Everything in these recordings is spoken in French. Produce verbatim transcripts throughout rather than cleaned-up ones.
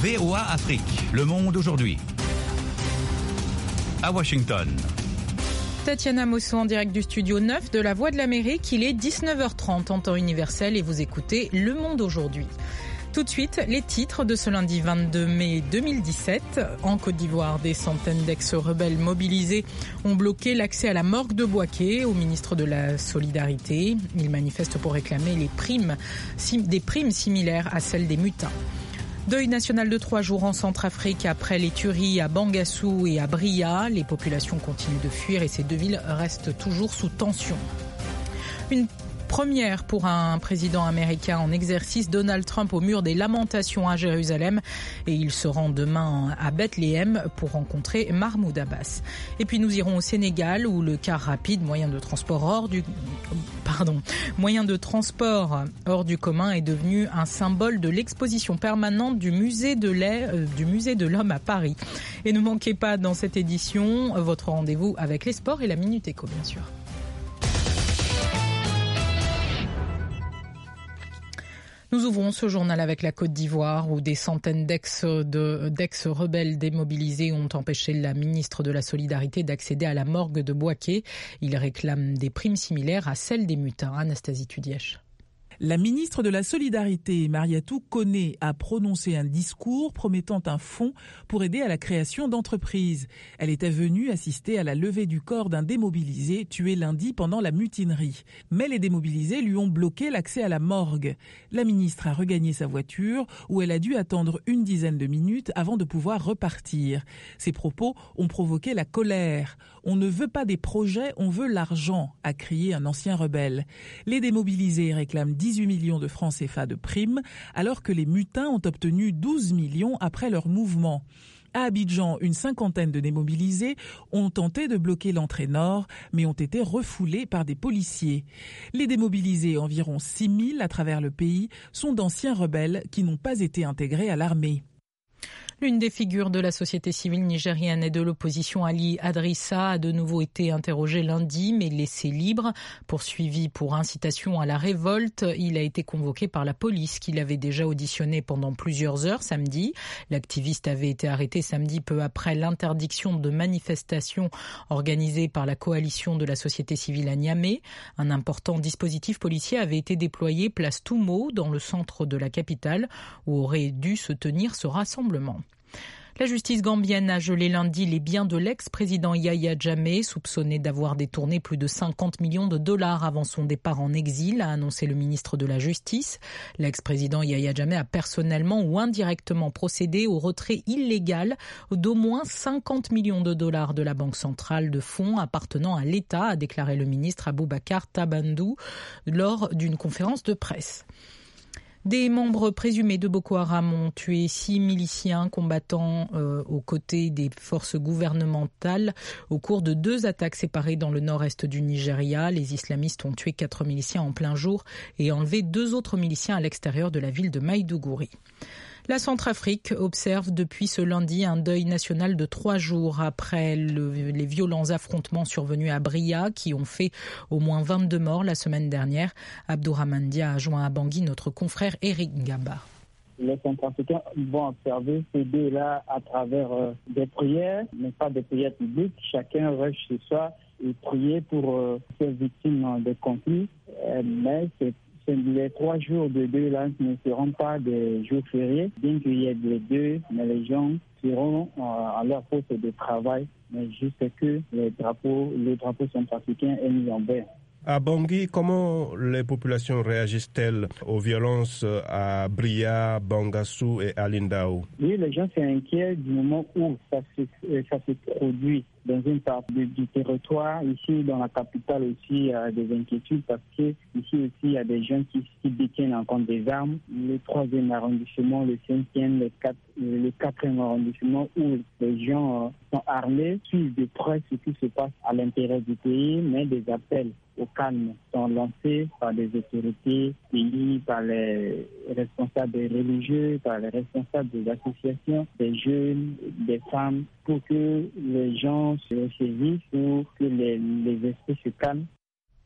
V O A Afrique, Le Monde aujourd'hui. À Washington. Tatiana Mosso en direct du studio neuf de la Voix de l'Amérique. Il est dix-neuf heures trente en temps universel et vous écoutez Le Monde aujourd'hui. Tout de suite, les titres de ce lundi vingt-deux mai deux mille dix-sept. En Côte d'Ivoire, des centaines d'ex-rebelles mobilisés ont bloqué l'accès à la morgue de Bouaké au ministre de la Solidarité. Ils manifestent pour réclamer les primes, des primes similaires à celles des mutins. Deuil national de trois jours en Centrafrique après les tueries à Bangassou et à Bria. Les populations continuent de fuir et ces deux villes restent toujours sous tension. Une première pour un président américain en exercice, Donald Trump au mur des lamentations à Jérusalem et il se rend demain à Bethléem pour rencontrer Mahmoud Abbas. Et puis nous irons au Sénégal où le car rapide, moyen de transport hors du pardon, moyen de transport hors du commun est devenu un symbole de l'exposition permanente du musée de l'Air, euh, du musée de l'Homme à Paris. Et ne manquez pas dans cette édition votre rendez-vous avec les sports et la Minute Éco bien sûr. Nous ouvrons ce journal avec la Côte d'Ivoire où des centaines d'ex de, d'ex-rebelles démobilisés ont empêché la ministre de la Solidarité d'accéder à la morgue de Bouaké. Ils réclament des primes similaires à celles des mutins. Anastasie Tudièche. La ministre de la Solidarité, Mariatou Koné, a prononcé un discours promettant un fonds pour aider à la création d'entreprises. Elle était venue assister à la levée du corps d'un démobilisé tué lundi pendant la mutinerie. Mais les démobilisés lui ont bloqué l'accès à la morgue. La ministre a regagné sa voiture où elle a dû attendre une dizaine de minutes avant de pouvoir repartir. Ses propos ont provoqué la colère. On ne veut pas des projets, on veut l'argent, a crié un ancien rebelle. Les démobilisés réclament dix-huit millions de francs C F A de primes, alors que les mutins ont obtenu douze millions après leur mouvement. À Abidjan, une cinquantaine de démobilisés ont tenté de bloquer l'entrée nord, mais ont été refoulés par des policiers. Les démobilisés, environ six mille à travers le pays, sont d'anciens rebelles qui n'ont pas été intégrés à l'armée. L'une des figures de la société civile nigérienne et de l'opposition, Ali Adrissa, a de nouveau été interrogé lundi, mais laissé libre. Poursuivi pour incitation à la révolte, il a été convoqué par la police, qui l'avait déjà auditionné pendant plusieurs heures samedi. L'activiste avait été arrêté samedi peu après l'interdiction de manifestation organisée par la coalition de la société civile à Niamey. Un important dispositif policier avait été déployé place Toumo, dans le centre de la capitale, où aurait dû se tenir ce rassemblement. La justice gambienne a gelé lundi les biens de l'ex-président Yahya Jammeh, soupçonné d'avoir détourné plus de cinquante millions de dollars avant son départ en exil, a annoncé le ministre de la Justice. L'ex-président Yahya Jammeh a personnellement ou indirectement procédé au retrait illégal d'au moins cinquante millions de dollars de la Banque centrale de fonds appartenant à l'État, a déclaré le ministre Aboubacar Tabandou lors d'une conférence de presse. Des membres présumés de Boko Haram ont tué six miliciens combattant euh, aux côtés des forces gouvernementales au cours de deux attaques séparées dans le nord-est du Nigeria. Les islamistes ont tué quatre miliciens en plein jour et enlevé deux autres miliciens à l'extérieur de la ville de Maïdougouri. La Centrafrique observe depuis ce lundi un deuil national de trois jours après le, les violents affrontements survenus à Bria qui ont fait au moins vingt-deux morts la semaine dernière. Abdourahmane Dia a joint à Bangui notre confrère Eric Gaba. Les Centrafricains vont observer ces deux-là à travers euh, des prières, mais pas des prières publiques. Chacun reste chez soi et prier pour euh, ces victimes de conflits. Euh, mais c'est Les trois jours de deuil là ne seront pas des jours fériés, bien qu'il y ait des deux, mais les gens seront à leur poste de travail, mais juste que les drapeaux, les drapeaux centrafricains est mis en berne. À Bangui, comment les populations réagissent-elles aux violences à Bria, Bangassou et à Lindao? Oui, les gens s'inquiètent du moment où ça se, ça se produit dans une partie du, du territoire. Ici, dans la capitale aussi, il y a des inquiétudes parce que ici aussi, il y a des gens qui, qui détiennent encore des armes. Le troisième arrondissement, le cinquième, le, quatre, le quatrième arrondissement où les gens sont armés, suivent de près ce qui se passe à l'intérieur du pays, mais des appels au calme sont lancés par des autorités pays, par les responsables religieux, par les responsables des associations, des jeunes, des femmes, pour que les gens se saisissent, pour que les, les esprits se calment.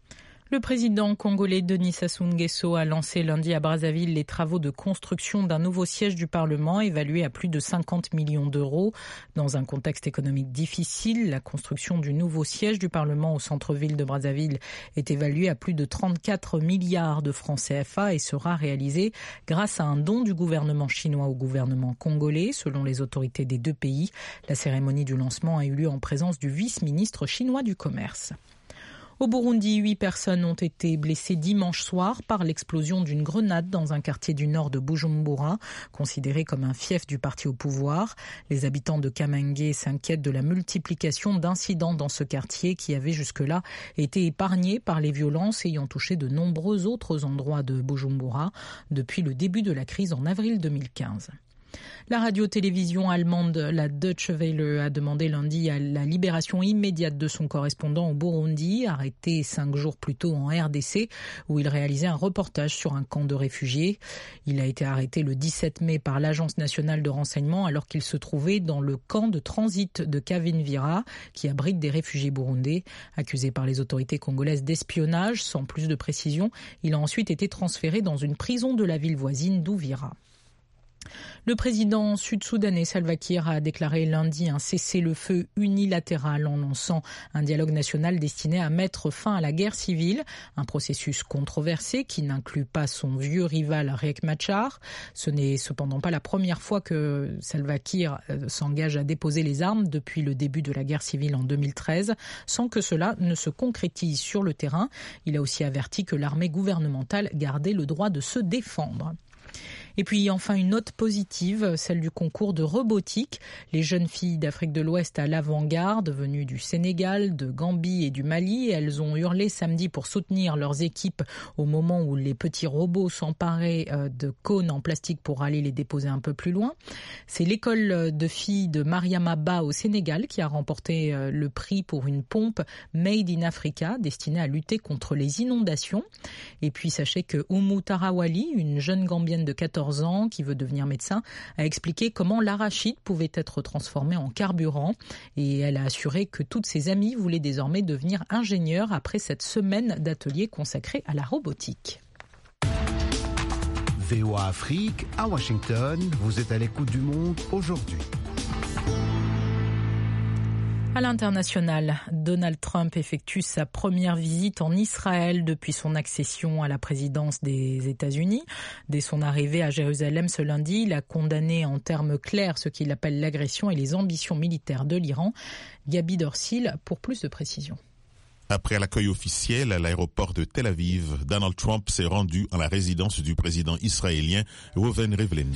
Le président congolais Denis Sassou Nguesso a lancé lundi à Brazzaville les travaux de construction d'un nouveau siège du Parlement évalué à plus de cinquante millions d'euros. Dans un contexte économique difficile, la construction du nouveau siège du Parlement au centre-ville de Brazzaville est évaluée à plus de trente-quatre milliards de francs C F A et sera réalisée grâce à un don du gouvernement chinois au gouvernement congolais, selon les autorités des deux pays. La cérémonie du lancement a eu lieu en présence du vice-ministre chinois du Commerce. Au Burundi, huit personnes ont été blessées dimanche soir par l'explosion d'une grenade dans un quartier du nord de Bujumbura, considéré comme un fief du parti au pouvoir. Les habitants de Kamenge s'inquiètent de la multiplication d'incidents dans ce quartier qui avait jusque-là été épargné par les violences ayant touché de nombreux autres endroits de Bujumbura depuis le début de la crise en avril deux mille quinze. La radio-télévision allemande, la Deutsche Welle, a demandé lundi à la libération immédiate de son correspondant au Burundi, arrêté cinq jours plus tôt en R D C, où il réalisait un reportage sur un camp de réfugiés. Il a été arrêté le dix-sept mai par l'Agence nationale de renseignement alors qu'il se trouvait dans le camp de transit de Kavimvira, qui abrite des réfugiés burundais. Accusé par les autorités congolaises d'espionnage, sans plus de précision, il a ensuite été transféré dans une prison de la ville voisine d'Uvira. Le président sud-soudanais Salva Kiir a déclaré lundi un cessez-le-feu unilatéral en lançant un dialogue national destiné à mettre fin à la guerre civile, un processus controversé qui n'inclut pas son vieux rival Riek Machar. Ce n'est cependant pas la première fois que Salva Kiir s'engage à déposer les armes depuis le début de la guerre civile en deux mille treize, sans que cela ne se concrétise sur le terrain. Il a aussi averti que l'armée gouvernementale gardait le droit de se défendre. Et puis enfin une note positive, celle du concours de robotique. Les jeunes filles d'Afrique de l'Ouest à l'avant-garde, venues du Sénégal, de Gambie et du Mali, elles ont hurlé samedi pour soutenir leurs équipes au moment où les petits robots s'emparaient de cônes en plastique pour aller les déposer un peu plus loin. C'est l'école de filles de Mariamaba au Sénégal qui a remporté le prix pour une pompe Made in Africa destinée à lutter contre les inondations. Et puis sachez que Oumou Tarawali, une jeune Gambienne de quatorze ans qui veut devenir médecin, a expliqué comment l'arachide pouvait être transformé en carburant et elle a assuré que toutes ses amies voulaient désormais devenir ingénieures après cette semaine d'ateliers consacrés à la robotique. V O A Afrique, à Washington, vous êtes à l'écoute du monde aujourd'hui. À l'international, Donald Trump effectue sa première visite en Israël depuis son accession à la présidence des États-Unis. Dès son arrivée à Jérusalem ce lundi, il a condamné en termes clairs ce qu'il appelle l'agression et les ambitions militaires de l'Iran. Gabi Dorsil pour plus de précisions. Après l'accueil officiel à l'aéroport de Tel Aviv, Donald Trump s'est rendu à la résidence du président israélien Reuven Rivlin.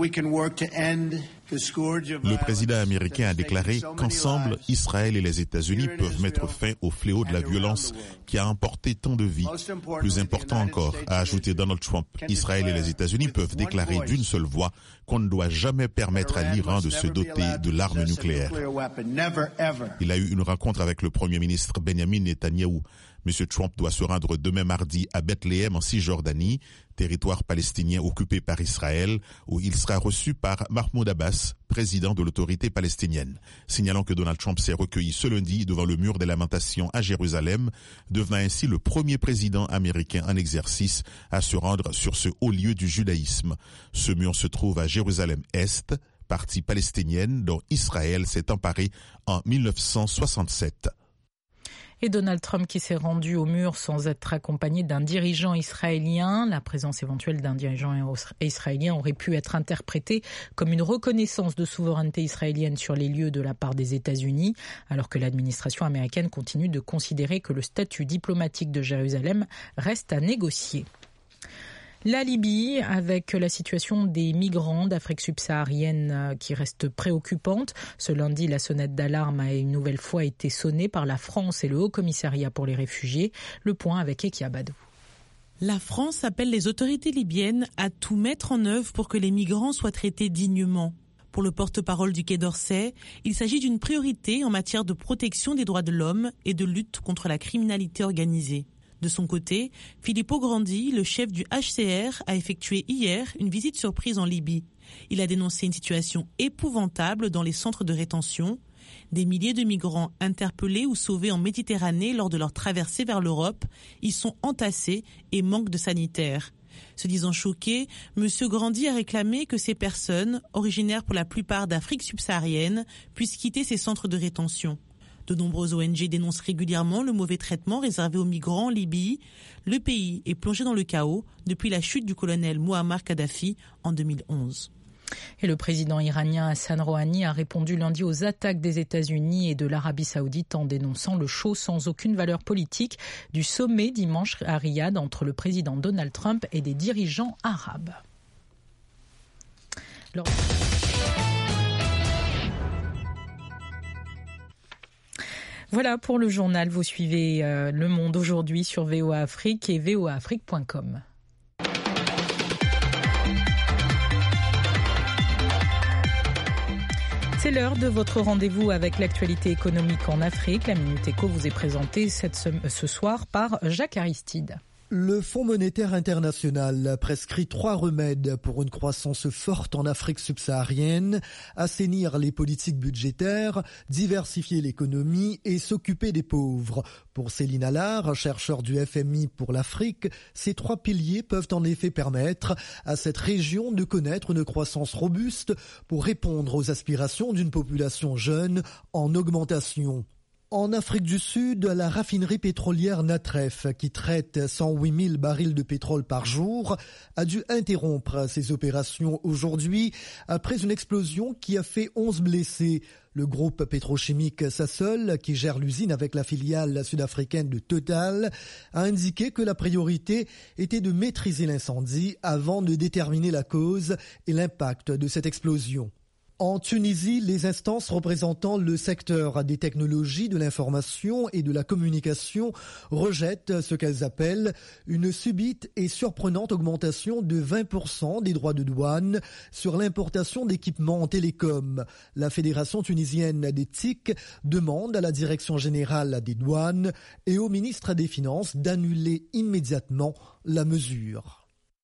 Le président américain a déclaré qu'ensemble, Israël et les États-Unis peuvent mettre fin au fléau de la violence qui a emporté tant de vies. Plus important encore, a ajouté Donald Trump, Israël et les États-Unis peuvent déclarer d'une seule voix qu'on ne doit jamais permettre à l'Iran de se doter de l'arme nucléaire. Il a eu une rencontre avec le Premier ministre Benjamin Netanyahou. M. Trump doit se rendre demain mardi à Bethléem en Cisjordanie, territoire palestinien occupé par Israël, où il sera reçu par Mahmoud Abbas, président de l'autorité palestinienne. Signalant que Donald Trump s'est recueilli ce lundi devant le mur des lamentations à Jérusalem, devenant ainsi le premier président américain en exercice à se rendre sur ce haut lieu du judaïsme. Ce mur se trouve à Jérusalem-Est, partie palestinienne dont Israël s'est emparé en mille neuf cent soixante-sept. Et Donald Trump qui s'est rendu au mur sans être accompagné d'un dirigeant israélien. La présence éventuelle d'un dirigeant israélien aurait pu être interprétée comme une reconnaissance de souveraineté israélienne sur les lieux de la part des États-Unis, alors que l'administration américaine continue de considérer que le statut diplomatique de Jérusalem reste à négocier. La Libye, avec la situation des migrants d'Afrique subsaharienne qui reste préoccupante. Ce lundi, la sonnette d'alarme a une nouvelle fois été sonnée par la France et le Haut-Commissariat pour les réfugiés. Le point avec Eki Abadou. La France appelle les autorités libyennes à tout mettre en œuvre pour que les migrants soient traités dignement. Pour le porte-parole du Quai d'Orsay, il s'agit d'une priorité en matière de protection des droits de l'homme et de lutte contre la criminalité organisée. De son côté, Filippo Grandi, le chef du H C R, a effectué hier une visite surprise en Libye. Il a dénoncé une situation épouvantable dans les centres de rétention. Des milliers de migrants interpellés ou sauvés en Méditerranée lors de leur traversée vers l'Europe y sont entassés et manquent de sanitaires. Se disant choqué, M. Grandi a réclamé que ces personnes, originaires pour la plupart d'Afrique subsaharienne, puissent quitter ces centres de rétention. De nombreuses O N G dénoncent régulièrement le mauvais traitement réservé aux migrants en Libye. Le pays est plongé dans le chaos depuis la chute du colonel Mouammar Kadhafi en deux mille onze. Et le président iranien Hassan Rouhani a répondu lundi aux attaques des États-Unis et de l'Arabie saoudite en dénonçant le show sans aucune valeur politique du sommet dimanche à Riyad entre le président Donald Trump et des dirigeants arabes. Alors... Voilà pour le journal. Vous suivez euh, Le Monde aujourd'hui sur V O A Afrique et v o a afrique point com. C'est l'heure de votre rendez-vous avec l'actualité économique en Afrique. La Minute Éco vous est présentée cette, ce soir par Jacques Aristide. Le Fonds monétaire international prescrit trois remèdes pour une croissance forte en Afrique subsaharienne: assainir les politiques budgétaires, diversifier l'économie et s'occuper des pauvres. Pour Céline Allard, chercheur du F M I pour l'Afrique, ces trois piliers peuvent en effet permettre à cette région de connaître une croissance robuste pour répondre aux aspirations d'une population jeune en augmentation. En Afrique du Sud, la raffinerie pétrolière Natref, qui traite cent huit mille barils de pétrole par jour, a dû interrompre ses opérations aujourd'hui après une explosion qui a fait onze blessés. Le groupe pétrochimique Sasol, qui gère l'usine avec la filiale sud-africaine de Total, a indiqué que la priorité était de maîtriser l'incendie avant de déterminer la cause et l'impact de cette explosion. En Tunisie, les instances représentant le secteur des technologies, de l'information et de la communication rejettent ce qu'elles appellent une subite et surprenante augmentation de vingt pour cent des droits de douane sur l'importation d'équipements en télécom. La Fédération tunisienne des T I C demande à la Direction générale des douanes et au ministre des Finances d'annuler immédiatement la mesure.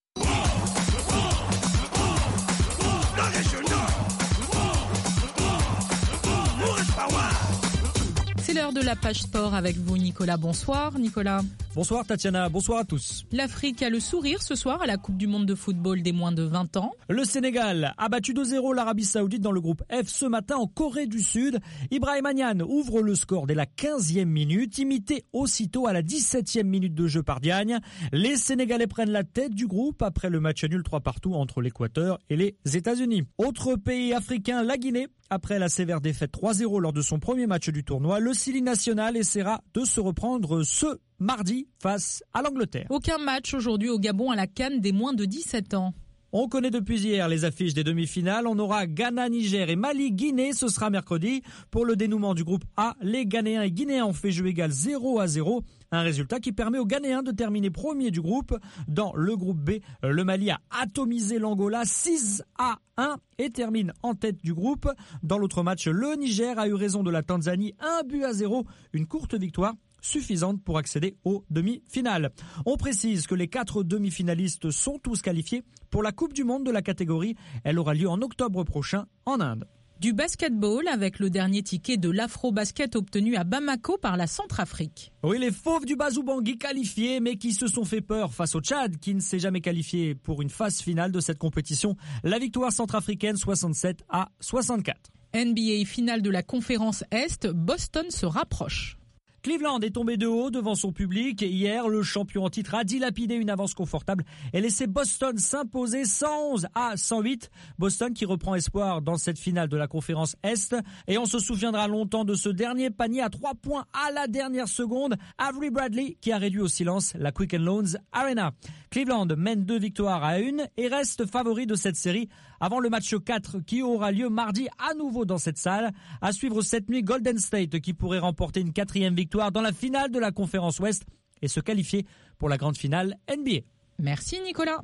C'est l'heure de la page sport avec vous, Nicolas. Bonsoir, Nicolas. Bonsoir, Tatiana. Bonsoir à tous. L'Afrique a le sourire ce soir à la Coupe du monde de football des moins de vingt ans. Le Sénégal a battu deux zéro l'Arabie Saoudite dans le groupe F ce matin en Corée du Sud. Ibrahima Niane ouvre le score dès la quinzième minute, imité aussitôt à la dix-septième minute de jeu par Diagne. Les Sénégalais prennent la tête du groupe après le match nul trois partout entre l'Équateur et les États-Unis. Autre pays africain, la Guinée. Après la sévère défaite trois zéro lors de son premier match du tournoi, le Sili national essaiera de se reprendre ce mardi face à l'Angleterre. Aucun match aujourd'hui au Gabon à la CAN des moins de dix-sept ans. On connaît depuis hier les affiches des demi-finales. On aura Ghana, Niger et Mali-Guinée. Ce sera mercredi. Pour le dénouement du groupe A, les Ghanéens et Guinéens ont fait jeu égal zéro à zéro. Un résultat qui permet aux Ghanéens de terminer premier du groupe. Dans le groupe B, le Mali a atomisé l'Angola six à un et termine en tête du groupe. Dans l'autre match, le Niger a eu raison de la Tanzanie, un but à zéro. Une courte victoire suffisante pour accéder aux demi-finales. On précise que les quatre demi-finalistes sont tous qualifiés pour la Coupe du Monde de la catégorie. Elle aura lieu en octobre prochain en Inde. Du basketball avec le dernier ticket de l'Afro-Basket obtenu à Bamako par la Centrafrique. Oui, les fauves du Bazou-Bangui qualifiés, mais qui se sont fait peur face au Tchad, qui ne s'est jamais qualifié pour une phase finale de cette compétition. La victoire centrafricaine soixante-sept à soixante-quatre. N B A finale de la conférence Est, Boston se rapproche. Cleveland est tombé de haut devant son public et hier, le champion en titre a dilapidé une avance confortable et laissé Boston s'imposer cent onze à cent huit. Boston qui reprend espoir dans cette finale de la conférence Est et on se souviendra longtemps de ce dernier panier à trois points à la dernière seconde. Avery Bradley qui a réduit au silence la Quicken Loans Arena. Cleveland mène deux victoires à une et reste favori de cette série avant le match quatre qui aura lieu mardi à nouveau dans cette salle. À suivre cette nuit, Golden State qui pourrait remporter une quatrième victoire dans la finale de la conférence Ouest et se qualifier pour la grande finale N B A. Merci Nicolas.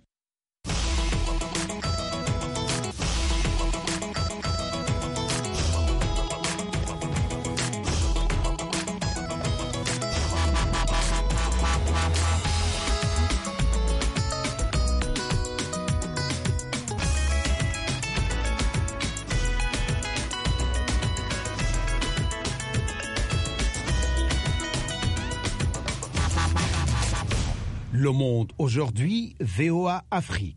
Le Monde aujourd'hui, V O A Afrique.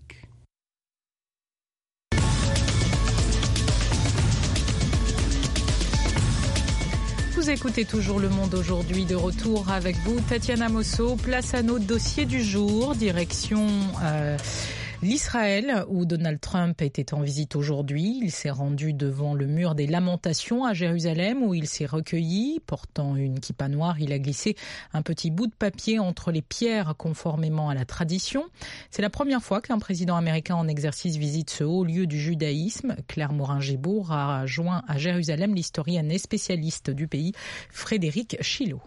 Vous écoutez toujours Le Monde aujourd'hui, de retour avec vous, Tatiana Mosso. Place à nos dossiers du jour, direction euh, l'Israël où Donald Trump était en visite aujourd'hui. Il s'est rendu devant le mur des Lamentations à Jérusalem où il s'est recueilli. Portant une kippa noire, il a glissé un petit bout de papier entre les pierres conformément à la tradition. C'est la première fois qu'un président américain en exercice visite ce haut lieu du judaïsme. Claire Morin-Gébourg a joint à Jérusalem l'historienne et spécialiste du pays, Frédéric Chilot.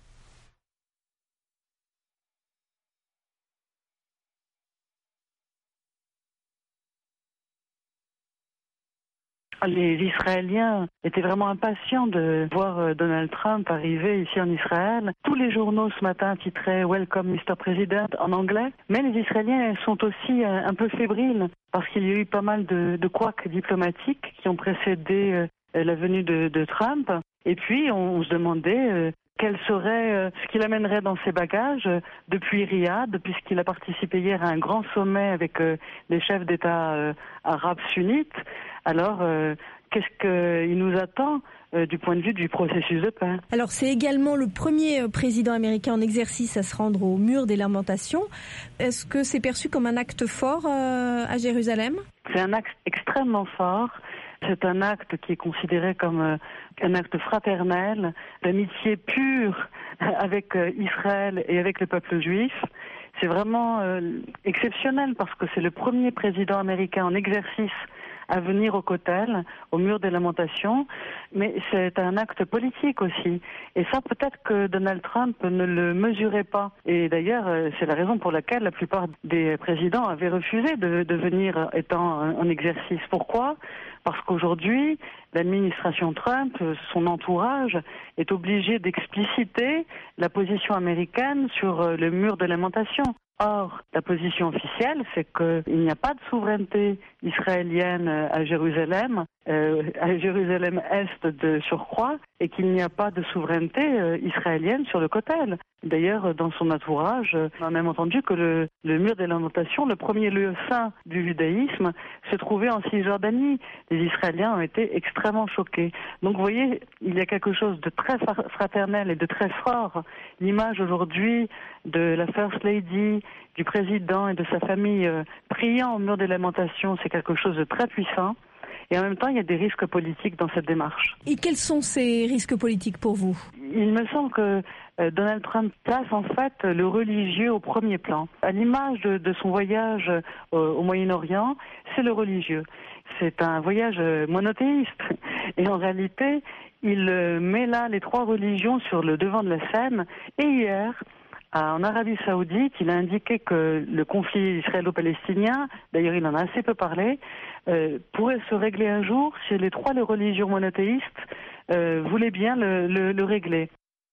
Les Israéliens étaient vraiment impatients de voir Donald Trump arriver ici en Israël. Tous les journaux ce matin titraient « Welcome mister President » en anglais. Mais les Israéliens sont aussi un peu fébriles parce qu'il y a eu pas mal de, de couacs diplomatiques qui ont précédé la venue de, de Trump. Et puis on, on se demandait euh, quel serait euh, ce qu'il amènerait dans ses bagages euh, depuis Riyad, puisqu'il a participé hier à un grand sommet avec euh, les chefs d'État euh, arabes sunnites. Alors, euh, qu'est-ce qu'il nous attend euh, du point de vue du processus de paix? Alors, c'est également le premier euh, président américain en exercice à se rendre au mur des Lamentations. Est-ce que c'est perçu comme un acte fort euh, à Jérusalem? C'est un acte extrêmement fort. C'est un acte qui est considéré comme euh, un acte fraternel, d'amitié pure avec euh, Israël et avec le peuple juif. C'est vraiment euh, exceptionnel parce que c'est le premier président américain en exercice à venir au Kotel, au mur des Lamentations, mais c'est un acte politique aussi. Et ça, peut-être que Donald Trump ne le mesurait pas. Et d'ailleurs, c'est la raison pour laquelle la plupart des présidents avaient refusé de, de venir étant en exercice. Pourquoi ? Parce qu'aujourd'hui, l'administration Trump, son entourage, est obligé d'expliciter la position américaine sur le mur de Lamentation. Or, la position officielle, c'est qu'il n'y a pas de souveraineté israélienne à Jérusalem, euh, à Jérusalem-Est de surcroît, et qu'il n'y a pas de souveraineté euh, israélienne sur le Kotel. D'ailleurs, dans son entourage, on a même entendu que le, le mur des Lamentations, le premier lieu saint du judaïsme, se trouvait en Cisjordanie. Les Israéliens ont été extrêmement choqués. Donc, vous voyez, il y a quelque chose de très fraternel et de très fort. L'image aujourd'hui de la First Lady, du président et de sa famille euh, priant au mur des Lamentations, c'est quelque chose de très puissant. Et en même temps, il y a des risques politiques dans cette démarche. Et quels sont ces risques politiques pour vous ? Il me semble que euh, Donald Trump place en fait le religieux au premier plan. À l'image de, de son voyage euh, au Moyen-Orient, c'est le religieux. C'est un voyage euh, monothéiste. Et en réalité, il euh, met là les trois religions sur le devant de la scène. Et hier, en Arabie Saoudite, il a indiqué que le conflit israélo-palestinien, d'ailleurs il en a assez peu parlé, euh, pourrait se régler un jour si les trois les religions monothéistes euh, voulaient bien le, le, le régler.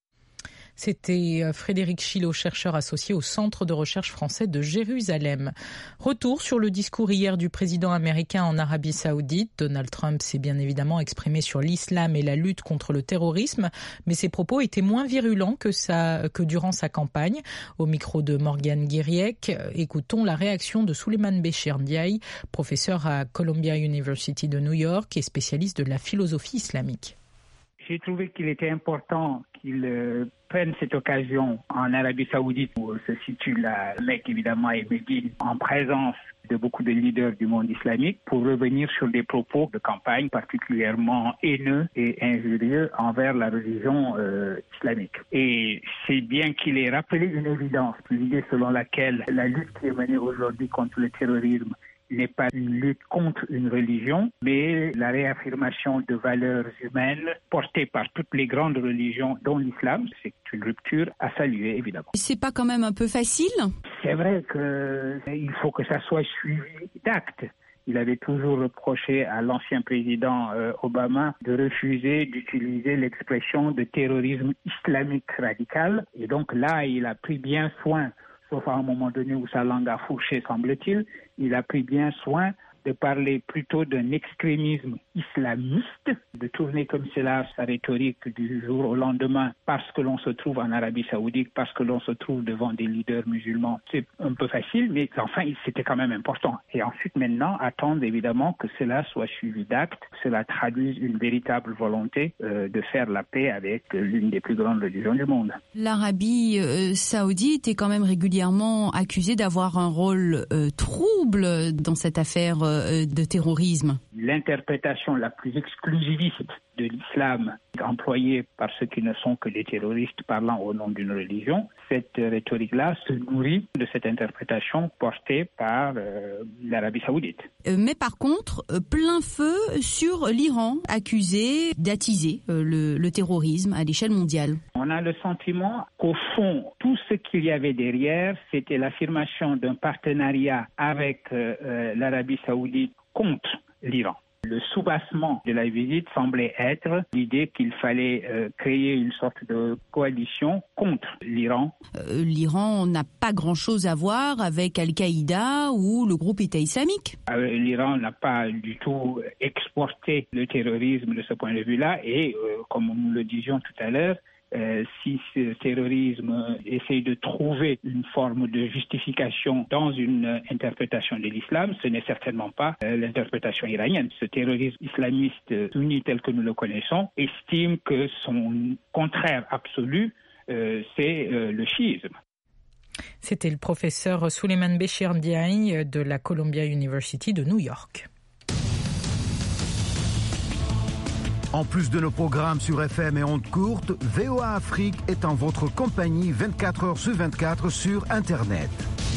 C'était Frédéric Chilot, chercheur associé au Centre de recherche français de Jérusalem. Retour sur le discours hier du président américain en Arabie Saoudite. Donald Trump s'est bien évidemment exprimé sur l'islam et la lutte contre le terrorisme, mais ses propos étaient moins virulents que, sa, que durant sa campagne. Au micro de Morgane Guiriec, écoutons la réaction de Souleymane Béchir Ndiaye, professeur à Columbia University de New York et spécialiste de la philosophie islamique. J'ai trouvé qu'il était important qu'il euh, prenne cette occasion en Arabie Saoudite où se situe la Mecque évidemment et Médine en présence de beaucoup de leaders du monde islamique pour revenir sur des propos de campagne particulièrement haineux et injurieux envers la religion euh, islamique. Et c'est bien qu'il ait rappelé une évidence, l'idée selon laquelle la lutte qui est menée aujourd'hui contre le terrorisme n'est pas une lutte contre une religion, mais la réaffirmation de valeurs humaines portées par toutes les grandes religions, dont l'islam. C'est une rupture à saluer, évidemment. C'est pas quand même un peu facile ? C'est vrai qu'il faut que ça soit suivi d'actes. Il avait toujours reproché à l'ancien président euh, Obama de refuser d'utiliser l'expression de terrorisme islamique radical. Et donc là, il a pris bien soin, sauf à un moment donné où sa langue a fourché, semble-t-il, il a pris bien soin de parler plutôt d'un extrémisme islamiste, de tourner comme cela sa rhétorique du jour au lendemain parce que l'on se trouve en Arabie Saoudite, parce que l'on se trouve devant des leaders musulmans. C'est un peu facile, mais enfin, c'était quand même important. Et ensuite, maintenant, attendre évidemment que cela soit suivi d'actes, que cela traduise une véritable volonté euh, de faire la paix avec euh, l'une des plus grandes religions du monde. L'Arabie euh, Saoudite est quand même régulièrement accusée d'avoir un rôle euh, trouble dans cette affaire euh, de terrorisme. L'interprétation la plus exclusiviste de l'islam employée par ceux qui ne sont que des terroristes parlant au nom d'une religion, cette rhétorique-là se nourrit de cette interprétation portée par euh, l'Arabie Saoudite. Euh, mais par contre, euh, plein feu sur l'Iran, accusé d'attiser euh, le, le terrorisme à l'échelle mondiale. On a le sentiment qu'au fond, tout ce qu'il y avait derrière, c'était l'affirmation d'un partenariat avec euh, euh, l'Arabie Saoudite contre l'Iran. Le soubassement de la visite semblait être l'idée qu'il fallait euh, créer une sorte de coalition contre l'Iran. Euh, L'Iran n'a pas grand-chose à voir avec Al-Qaïda ou le groupe État islamique. Euh, L'Iran n'a pas du tout exporté le terrorisme de ce point de vue-là et, euh, comme nous le disions tout à l'heure, Euh, si ce terrorisme essaye de trouver une forme de justification dans une euh, interprétation de l'islam, ce n'est certainement pas euh, l'interprétation iranienne. Ce terrorisme islamiste sunni tel que nous le connaissons estime que son contraire absolu, euh, c'est euh, le chiisme. C'était le professeur Souleymane Béchir Ndiaye de la Columbia University de New York. En plus de nos programmes sur F M et ondes courtes, V O A Afrique est en votre compagnie vingt-quatre heures sur vingt-quatre sur Internet.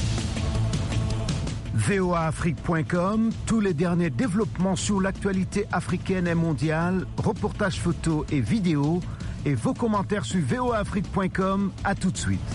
V O A Afrique point com, tous les derniers développements sur l'actualité africaine et mondiale, reportages photos et vidéos, et vos commentaires sur V O A Afrique point com. À tout de suite.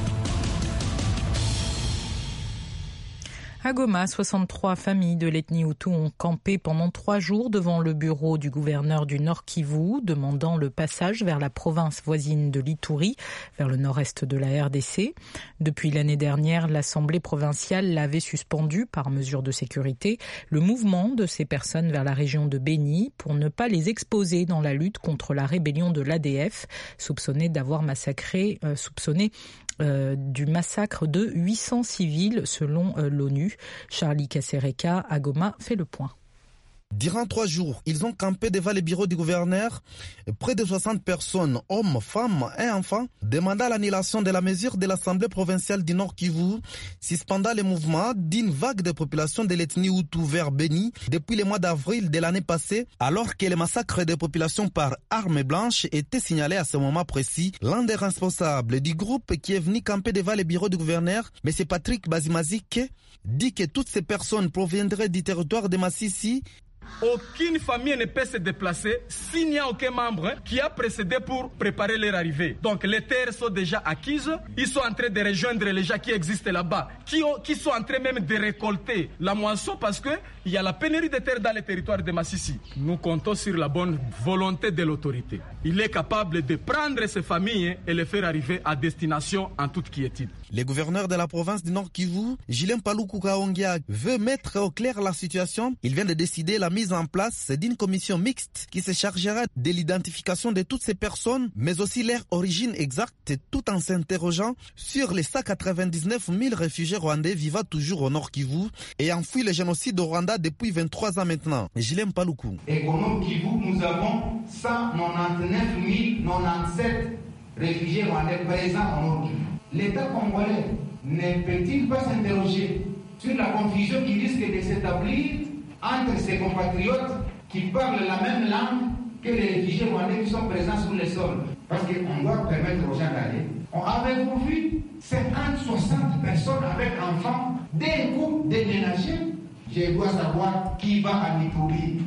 À Goma, soixante-trois familles de l'ethnie Hutu ont campé pendant trois jours devant le bureau du gouverneur du Nord Kivu, demandant le passage vers la province voisine de l'Ituri, vers le nord-est de la R D C. Depuis l'année dernière, l'Assemblée provinciale l'avait suspendu par mesure de sécurité, le mouvement de ces personnes vers la région de Beni pour ne pas les exposer dans la lutte contre la rébellion de l'A D F, soupçonnée d'avoir massacré, euh, soupçonnée Euh, du massacre de huit cents civils selon euh, l'ONU. Charlie Kasereka à Goma fait le point. Durant trois jours, ils ont campé devant le bureau du gouverneur. Près de soixante personnes, hommes, femmes et enfants, demandant l'annulation de la mesure de l'Assemblée provinciale du Nord Kivu, suspendant le mouvement d'une vague de population de l'ethnie Hutu vers Beni depuis le mois d'avril de l'année passée, alors que le massacre des populations par armes blanches était signalé à ce moment précis. L'un des responsables du groupe qui est venu camper devant le bureau du gouverneur, M. Patrick Bazimazik, dit que toutes ces personnes proviendraient du territoire de Massissi. Aucune famille ne peut se déplacer s'il n'y a aucun membre qui a précédé pour préparer leur arrivée. Donc les terres sont déjà acquises, ils sont en train de rejoindre les gens qui existent là-bas, qui, ont, qui sont en train même de récolter la moisson parce qu'il y a la pénurie de terres dans les territoires de Massissi. Nous comptons sur la bonne volonté de l'autorité. Il est capable de prendre ces familles et les faire arriver à destination en toute quiétude. Le gouverneur de la province du Nord Kivu, Julien Paluku Kaongia, veut mettre au clair la situation. Il vient de décider la mise en place d'une commission mixte qui se chargera de l'identification de toutes ces personnes, mais aussi leur origine exacte, tout en s'interrogeant sur les cent quatre-vingt-dix-neuf mille réfugiés rwandais vivant toujours au Nord Kivu et enfui le génocide au Rwanda depuis vingt-trois ans maintenant. Julien Paluku. Et au Nord Kivu, nous avons cent quatre-vingt-dix-neuf mille quatre-vingt-dix-sept réfugiés rwandais présents au Nord Kivu. L'État congolais ne peut-il pas s'interroger sur la confusion qui risque de s'établir entre ses compatriotes qui parlent la même langue que les réfugiés rwandais qui sont présents sur le sol? Parce qu'on doit permettre aux gens d'aller. On avait vu cinquante soixante personnes avec enfants d'un coup déménagés. Je dois savoir qui va à l'Ituri.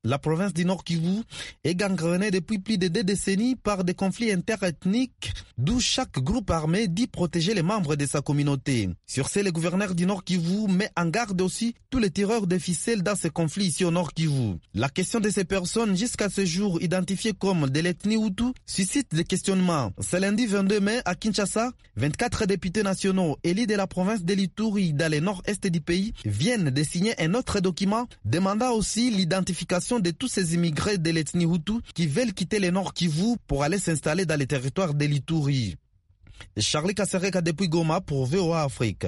La province du Nord Kivu est gangrenée depuis plus de deux décennies par des conflits interethniques, d'où chaque groupe armé dit protéger les membres de sa communauté. Sur ce, le gouverneur du Nord Kivu met en garde aussi tous les tireurs de ficelles dans ces conflits ici au Nord Kivu. La question de ces personnes, jusqu'à ce jour identifiées comme de l'ethnie Hutu, suscite des questionnements. Ce lundi vingt-deux mai, à Kinshasa, vingt-quatre députés nationaux élus de la province de l'Ituri dans le nord-est du pays viennent de signer un autre document demandant aussi l'identification de tous ces immigrés de l'ethnie Hutu qui veulent quitter le Nord Kivu pour aller s'installer dans les territoires de l'Ituri. Charlie Kassereka depuis Goma pour V O A Afrique.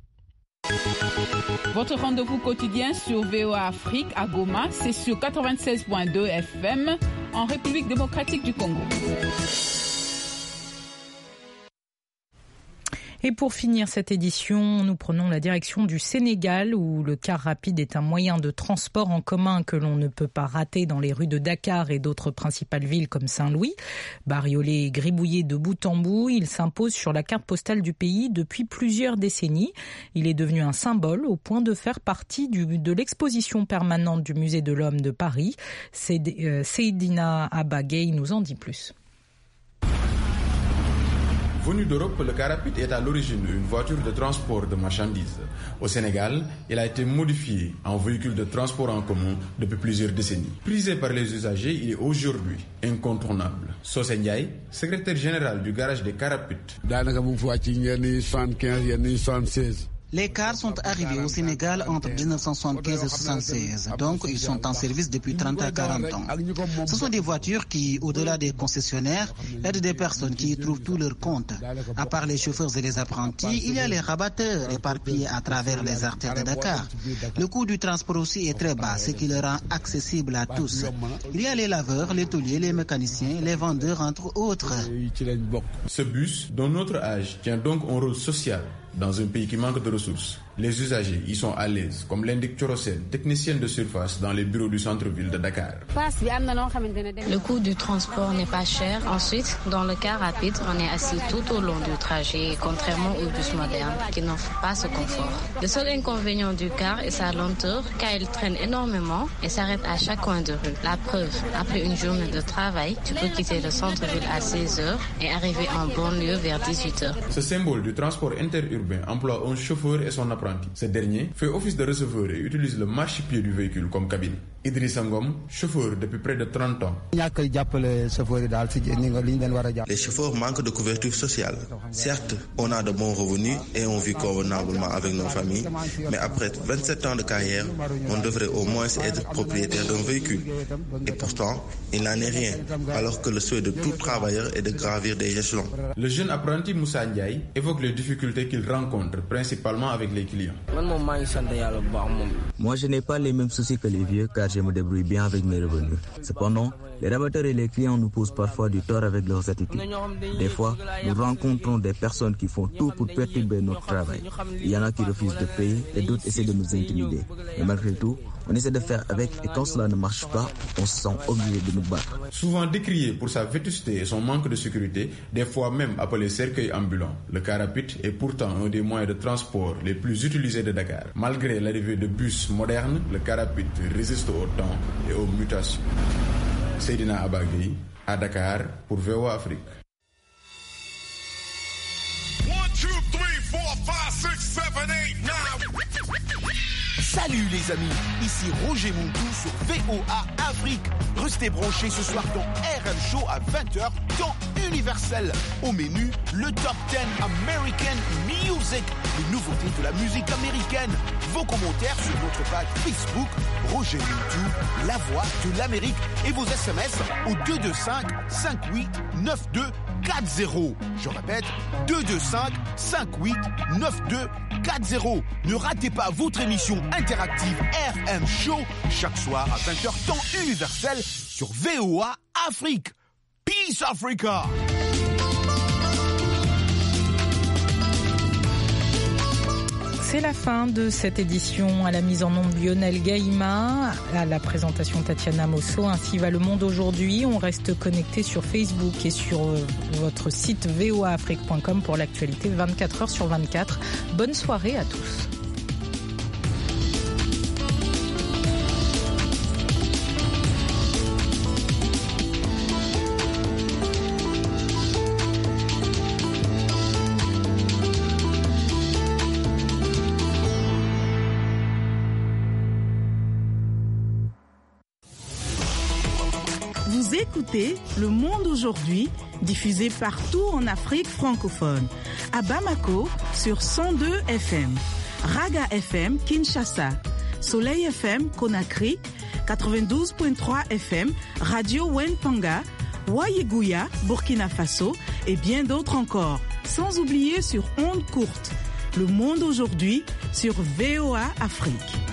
Votre rendez-vous quotidien sur V O A Afrique à Goma, c'est sur quatre-vingt-seize point deux F M en République démocratique du Congo. Et pour finir cette édition, nous prenons la direction du Sénégal où le car rapide est un moyen de transport en commun que l'on ne peut pas rater dans les rues de Dakar et d'autres principales villes comme Saint-Louis. Bariolé et gribouillé de bout en bout, il s'impose sur la carte postale du pays depuis plusieurs décennies. Il est devenu un symbole au point de faire partie du, de l'exposition permanente du Musée de l'Homme de Paris. Seydina Abagay nous en dit plus. Venu d'Europe, le car rapide est à l'origine une voiture de transport de marchandises. Au Sénégal, il a été modifié en véhicule de transport en commun depuis plusieurs décennies. Prisé par les usagers, il est aujourd'hui incontournable. Sosé Ndiaye, secrétaire général du garage des cars rapides. Les cars sont arrivés au Sénégal entre dix-neuf cent soixante-quinze et soixante-seize, donc ils sont en service depuis trente à quarante ans. Ce sont des voitures qui, au-delà des concessionnaires, aident des personnes qui y trouvent tout leur compte. À part les chauffeurs et les apprentis, il y a les rabatteurs éparpillés à travers les artères de Dakar. Le coût du transport aussi est très bas, ce qui le rend accessible à tous. Il y a les laveurs, les tôliers, les mécaniciens, les vendeurs, entre autres. Ce bus, dont notre âge, tient donc un rôle social dans un pays qui manque de ressources. Les usagers y sont à l'aise, comme l'indique Chorosène, technicienne de surface dans les bureaux du centre-ville de Dakar. Le coût du transport n'est pas cher. Ensuite, dans le car rapide, on est assis tout au long du trajet, contrairement aux bus modernes qui n'offrent pas ce confort. Le seul inconvénient du car est sa lenteur, car il traîne énormément et s'arrête à chaque coin de rue. La preuve, après une journée de travail, tu peux quitter le centre-ville à seize heures et arriver en banlieue vers dix-huit heures. Ce symbole du transport interurbain emploie un chauffeur et son apprenti. Ce dernier fait office de receveur et utilise le marchepied du véhicule comme cabine. Idrissa Ngom, chauffeur depuis près de trente ans. Les chauffeurs manquent de couverture sociale. Certes, on a de bons revenus et on vit convenablement avec nos familles, mais après vingt-sept ans de carrière, on devrait au moins être propriétaire d'un véhicule. Et pourtant, il n'en est rien, alors que le souhait de tout travailleur est de gravir des échelons. Le jeune apprenti Moussa Ndiaye évoque les difficultés qu'il rencontre, principalement avec les clients. Moi, je n'ai pas les mêmes soucis que les vieux, car je me débrouille bien avec mes revenus. Cependant, les rabatteurs et les clients nous posent parfois du tort avec leurs attitudes. Des fois, nous rencontrons des personnes qui font tout pour perturber notre travail. Il y en a qui refusent de payer et d'autres essaient de nous intimider. Mais malgré tout, on essaie de faire avec et quand cela ne marche pas, on se sent obligé de nous battre. Souvent décrié pour sa vétusté et son manque de sécurité, des fois même appelé cercueil ambulant, le car rapide est pourtant un des moyens de transport les plus utilisés de Dakar. Malgré l'arrivée de bus modernes, le car rapide résiste au temps et aux mutations. Seydina Abagay, à Dakar, pour V O A Afrique. Salut les amis, ici Roger Muntou sur V O A Afrique. Restez branchés ce soir dans R M Show à vingt heures, temps universel. Au menu, le Top dix American Music, les nouveautés de la musique américaine. Vos commentaires sur notre page Facebook, Roger Muntou, la voix de l'Amérique. Et vos S M S au deux deux cinq, cinq huit neuf deux quatre zéro. Je répète, deux deux cinq, cinq huit neuf deux quatre zéro. Ne ratez pas votre émission interactive R M Show chaque soir à vingt heures temps universel sur V O A Afrique. Peace Africa! C'est la fin de cette édition. À la mise en onde Lionel Gaïma, à la présentation Tatiana Mosso. Ainsi va le monde aujourd'hui. On reste connecté sur Facebook et sur votre site v o a afrique point com pour l'actualité vingt-quatre heures sur vingt-quatre. Bonne soirée à tous. Vous écoutez Le Monde aujourd'hui, diffusé partout en Afrique francophone. À Bamako, sur cent deux F M. Raga F M, Kinshasa. Soleil F M, Conakry. quatre-vingt-douze virgule trois F M, Radio Wenpanga. Wayeguya, Burkina Faso. Et bien d'autres encore. Sans oublier sur ondes courtes. Le Monde aujourd'hui, sur V O A Afrique.